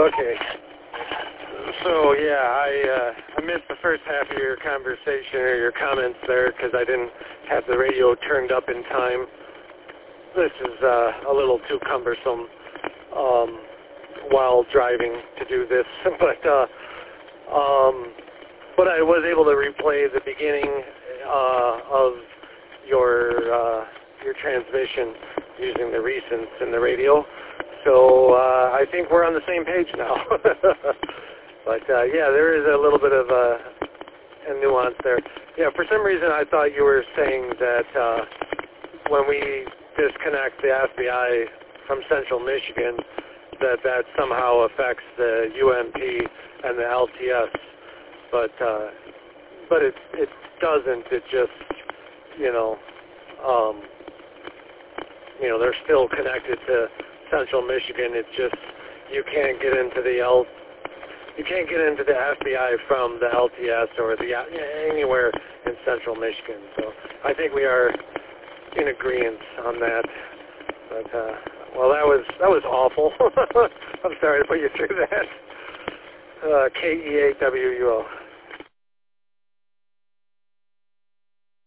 Okay. So yeah, I missed the first half of your conversation or your comments there because I didn't have the radio turned up in time. This is a little too cumbersome while driving to do this, but I was able to replay the beginning of your transmission using the recents in the radio. So I think we're on the same page now. But yeah, there is a little bit of a nuance there. Yeah, for some reason I thought you were saying that when we disconnect the FBI from Central Michigan, that somehow affects the UMP and the LTS. But it doesn't. It just, they're still connected to Central Michigan. It's just you can't get into the FBI from the LTS or anywhere in Central Michigan. So I think we are in agreement on that. But well, that was awful. I'm sorry to put you through that. KEAWUO.